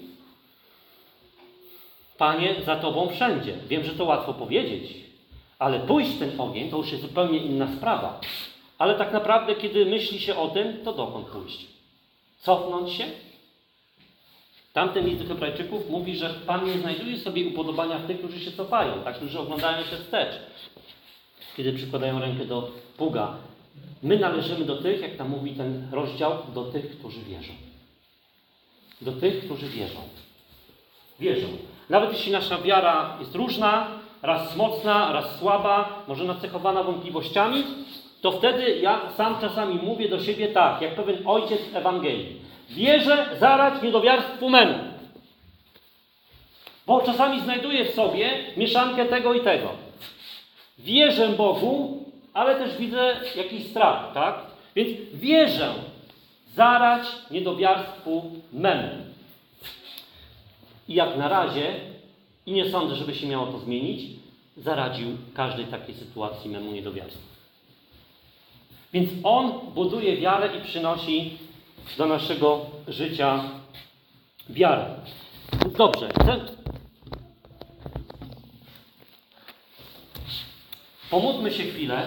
Panie, za Tobą wszędzie. Wiem, że to łatwo powiedzieć, ale pójść w ten ogień to już jest zupełnie inna sprawa. Ale tak naprawdę, kiedy myśli się o tym, to dokąd pójść? Cofnąć się? Tamten list do Hebrajczyków mówi, że Pan nie znajduje sobie upodobania w tych, którzy się cofają, tak, którzy oglądają się wstecz, kiedy przykładają rękę do pługa. My należymy do tych, jak tam mówi ten rozdział, do tych, którzy wierzą. Do tych, którzy wierzą. Wierzą. Nawet jeśli nasza wiara jest różna, raz mocna, raz słaba, może nacechowana wątpliwościami, to wtedy ja sam czasami mówię do siebie tak, jak pewien ojciec Ewangelii. Wierzę zarać niedowiarstwu memu. Bo czasami znajduję w sobie mieszankę tego i tego. Wierzę Bogu, ale też widzę jakiś strach, tak? Więc wierzę zarać niedowiarstwu memu. I jak na razie, i nie sądzę, żeby się miało to zmienić, zaradził każdej takiej sytuacji memu niedowiarstwu. Więc On buduje wiarę i przynosi do naszego życia wiarę. Dobrze, Pomódlmy się chwilę,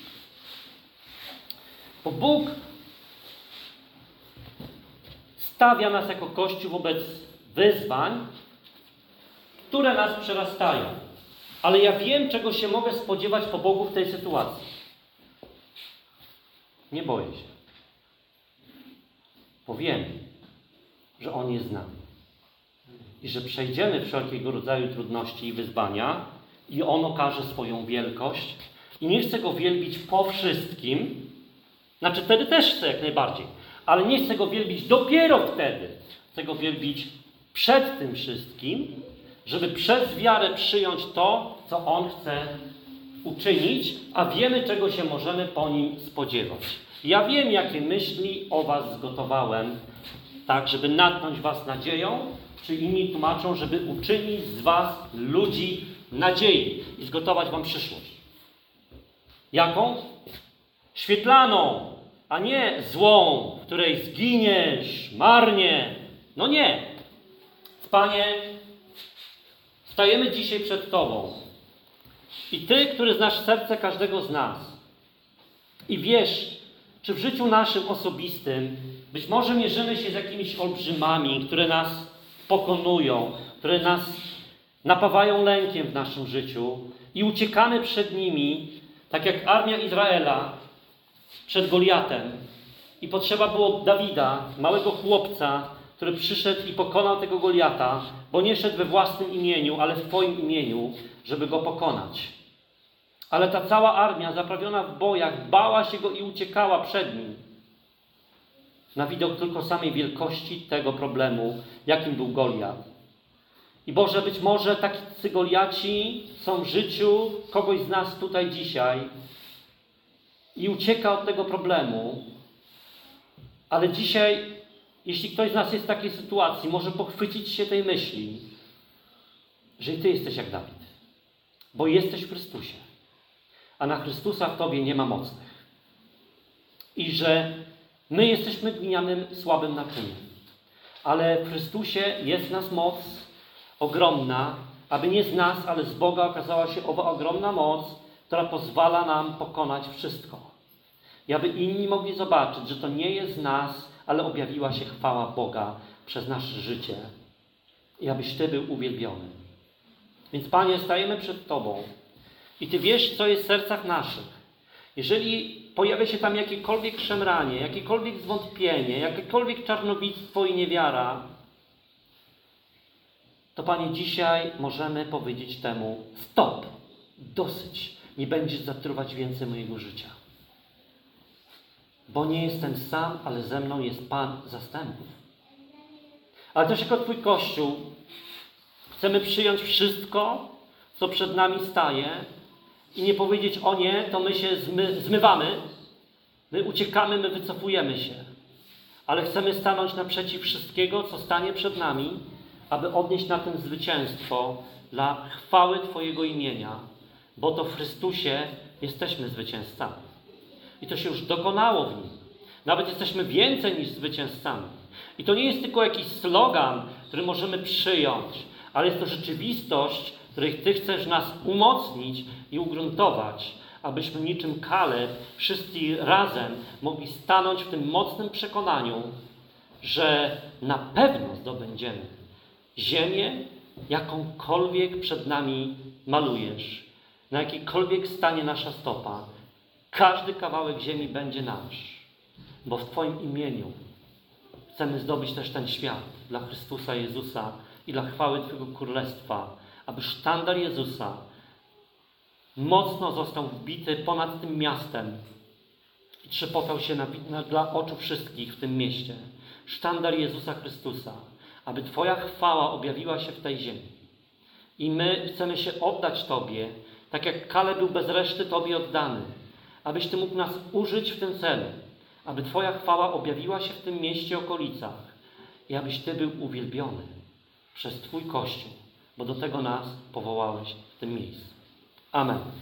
bo Bóg stawia nas jako Kościół wobec wyzwań, które nas przerastają. Ale ja wiem, czego się mogę spodziewać po Bogu w tej sytuacji. Nie boję się. Bo wiem, że On jest z nami. I że przejdziemy wszelkiego rodzaju trudności i wyzwania i On okaże swoją wielkość. I nie chcę Go wielbić po wszystkim. Znaczy wtedy też chcę jak najbardziej. Ale nie chcę Go wielbić dopiero wtedy. Chcę Go wielbić przed tym wszystkim, żeby przez wiarę przyjąć to, co On chce uczynić, a wiemy, czego się możemy po Nim spodziewać. Ja wiem, jakie myśli o was zgotowałem, tak, żeby natknąć was nadzieją, czy inni tłumaczą, żeby uczynić z was ludzi nadziei i zgotować wam przyszłość. Jaką? Świetlaną, a nie złą, w której zginiesz marnie. No nie. Panie, stajemy dzisiaj przed Tobą i Ty, który znasz serce każdego z nas i wiesz, czy w życiu naszym osobistym być może mierzymy się z jakimiś olbrzymami, które nas pokonują, które nas napawają lękiem w naszym życiu i uciekamy przed nimi, tak jak armia Izraela przed Goliatem. I potrzeba było Dawida, małego chłopca, który przyszedł i pokonał tego Goliata, bo nie szedł we własnym imieniu, ale w Twoim imieniu, żeby go pokonać. Ale ta cała armia, zaprawiona w bojach, bała się go i uciekała przed nim. Na widok tylko samej wielkości tego problemu, jakim był Goliat. I Boże, być może tacy Goliaci są w życiu kogoś z nas tutaj dzisiaj i ucieka od tego problemu. Ale dzisiaj, jeśli ktoś z nas jest w takiej sytuacji, może pochwycić się tej myśli, że i Ty jesteś jak Dawid. Bo jesteś w Chrystusie. A na Chrystusa w Tobie nie ma mocnych. I że my jesteśmy glinianym, słabym naczyniem. Ale w Chrystusie jest w nas moc ogromna, aby nie z nas, ale z Boga okazała się owa ogromna moc, która pozwala nam pokonać wszystko. I aby inni mogli zobaczyć, że to nie jest z nas, ale objawiła się chwała Boga przez nasze życie. I abyś Ty był uwielbiony. Więc Panie, stajemy przed Tobą i Ty wiesz, co jest w sercach naszych. Jeżeli pojawia się tam jakiekolwiek szemranie, jakiekolwiek zwątpienie, jakiekolwiek czarnowictwo i niewiara, to Panie, dzisiaj możemy powiedzieć temu: stop, dosyć, nie będziesz zatruwać więcej mojego życia. Bo nie jestem sam, ale ze mną jest Pan zastępów. Ale też jako Twój Kościół chcemy przyjąć wszystko, co przed nami staje i nie powiedzieć: o nie, to my się zmywamy, my uciekamy, my wycofujemy się. Ale chcemy stanąć naprzeciw wszystkiego, co stanie przed nami, aby odnieść na tym zwycięstwo dla chwały Twojego imienia, bo to w Chrystusie jesteśmy zwycięzcami. I to się już dokonało w Nim. Nawet jesteśmy więcej niż zwycięzcami. I to nie jest tylko jakiś slogan, który możemy przyjąć, ale jest to rzeczywistość, w której Ty chcesz nas umocnić i ugruntować, abyśmy niczym Kaleb wszyscy razem mogli stanąć w tym mocnym przekonaniu, że na pewno zdobędziemy ziemię, jakąkolwiek przed nami malujesz, na jakikolwiek stanie nasza stopa. Każdy kawałek ziemi będzie nasz, bo w Twoim imieniu chcemy zdobyć też ten świat dla Chrystusa Jezusa i dla chwały Twojego Królestwa, aby sztandar Jezusa mocno został wbity ponad tym miastem i trzepotał się dla oczu wszystkich w tym mieście. Sztandar Jezusa Chrystusa, aby Twoja chwała objawiła się w tej ziemi. I my chcemy się oddać Tobie, tak jak Kaleb był bez reszty Tobie oddany, abyś Ty mógł nas użyć w tym celu, aby Twoja chwała objawiła się w tym mieście, okolicach i abyś Ty był uwielbiony przez Twój Kościół, bo do tego nas powołałeś w tym miejscu. Amen.